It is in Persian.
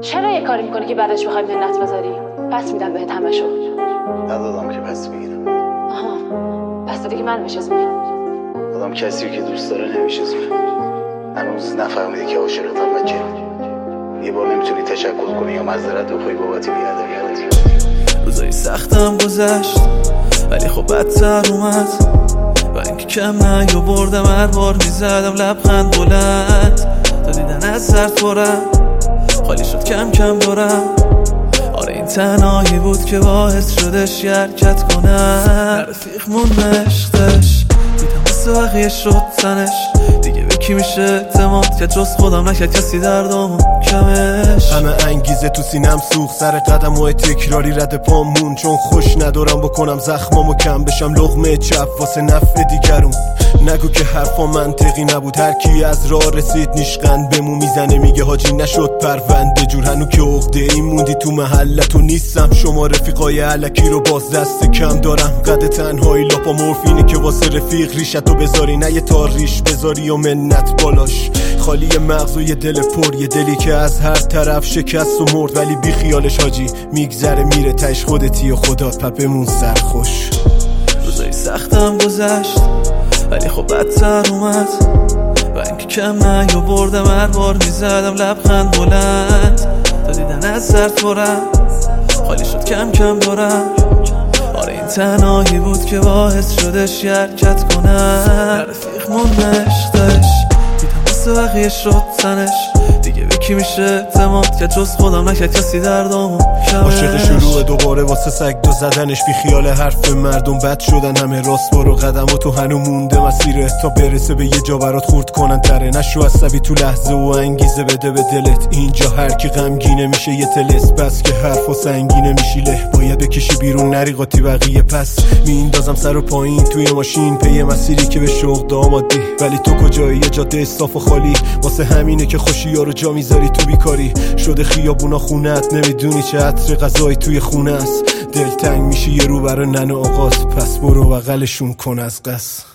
چرا یه کاری میکنی که بعدش بخوای منت بذاری؟ پس میدم بهت همشو. ندادم که پس بگیرم. آها، پس دادی که من میشزونی. آدم کسی که دوست داره نمیشزونه. هنوز نفهمیدی که عاشقتم بچه. یه بار نمیتونی تشکر کنی یا معذرت بخوای بابت بی‌ادبیات. روزای سختم گذشت ولی خب بدتر اومد و اینکه کم نیاوردم هر بار میزدم لبخند بلند تا دیدن از سر پرم خالی شد کم کم دارم. آره این تنهایی بود که باعث شدش حرکت کنم. رفیق موند عشقش دیدم مثل بقیه شد تنش دیگه به کی میشه اعتماد که جز خودم نکرد کسی دردامو کمش. همه انگیزه تو سینم سوخت سر قدم و تکراری رد پامون چون خوش ندارم بکنم زخمامو کم بشم لقمه چپ واسه نفع دیگرون. نگو که حرفا منطقی نبود هر کی از راه رسید نیشقند بمو میزنه میگه حاجی نشد پرونده جور هنو که عقده این موندی تو محلتو نیستم. شما رفیقای علکی رو باز دست کم دارم قد تنهایی لاپا مورفینی که واسه رفیق ریشتو بذاری نه یه تاریش بذاری و منت بالاش. خالی مغز و یه دل پر یه دلی که از هر طرف شکست و مرد ولی بی خیالش حاجی میگذره میره تش خودتی و خدا پپمون سرخوش. روزای سختم گذشت ولی خب بدتر اومد و اینکه کم نیاوردم هر بار میزدم لبخند بلند تا دیدن از سر پرم خالی شد کم کم دارم. آره این تنهایی بود که باعث شدش حرکت کنم. رفیق موند عشقش دیدم مثل بقیه شد تنش دیگه به کی میشه اعتماد که جز خودم نکرد کسی دردامو کمش. عاشق شروع دوباره واسه سگ دو زدنش بی خیال حرف مردم بد شدن همه راست برو قدم و تو هنو مونده مسیره تا برسه به یه جا برات خورد کنن تره. نشو عصبی تو لحظه و انگیزه بده به دلت اینجا هر کی غمگینه میشه یه تلس بس که حرف و سنگینه میشیله باید بکشی بیرون نری قاطی بقیه پس میندازم سر و پایین توی ماشین پی مسیری که به شوق دامادی ولی تو کجایی یه جاده صاف و خالی واسه همینه که خوشی‌ها رو جا میذاری تو بیکاری شده خیابونا خونت نمیدونی چه عطر غذایی توی خونه است دلتنگ میشی یه رو برا ننه آقات پس برو بغلشون کن از قصد.